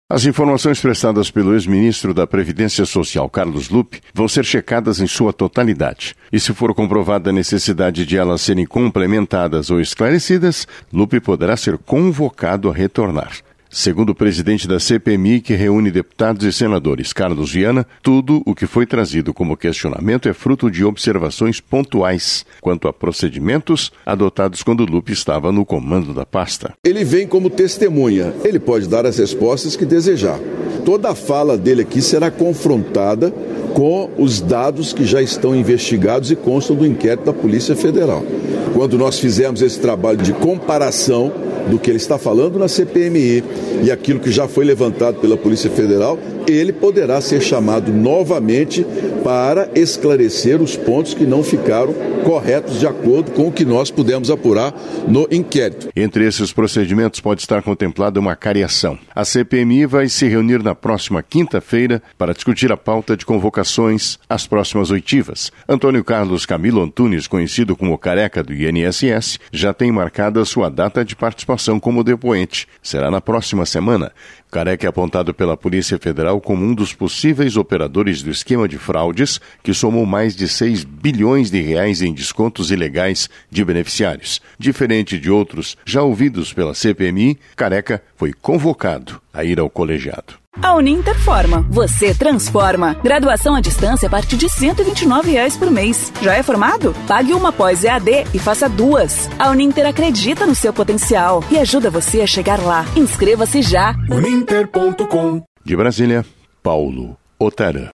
As informações prestadas pelo ex-ministro da Previdência Social, Carlos Lupe, vão ser checadas em sua totalidade. E se for comprovada a necessidade de elas serem complementadas ou esclarecidas, Lupe poderá ser convocado a retornar. Segundo o presidente da CPMI, que reúne deputados e senadores, Carlos Viana, tudo o que foi trazido como questionamento é fruto de observações pontuais quanto a procedimentos adotados quando Lupe estava no comando da pasta. Ele vem como testemunha, ele pode dar as respostas que desejar. Toda a fala dele aqui será confrontada com os dados que já estão investigados e constam do inquérito da Polícia Federal. Quando nós fizemos esse trabalho de comparação do que ele está falando na CPMI e aquilo que já foi levantado pela Polícia Federal, ele poderá ser chamado novamente para esclarecer os pontos que não ficaram corretos de acordo com o que nós pudemos apurar no inquérito. Entre esses procedimentos pode estar contemplada uma cariação. A CPMI vai se reunir na próxima quinta-feira para discutir a pauta de convocações às próximas oitivas. Antônio Carlos Camilo Antunes, conhecido como Careca do INSS, já tem marcada sua data de participação como depoente. Será na próxima semana. Careca é apontado pela Polícia Federal como um dos possíveis operadores do esquema de fraudes que somou mais de 6 bilhões de reais em descontos ilegais de beneficiários. Diferente de outros já ouvidos pela CPMI, Careca foi convocado a ir ao colegiado. A Uninter forma, você transforma. Graduação à distância a partir de R$ 129 por mês. Já é formado? Pague uma pós EAD e faça 2. A Uninter acredita no seu potencial e ajuda você a chegar lá. Inscreva-se já. Uninter.com. De Brasília, Paulo Otarã.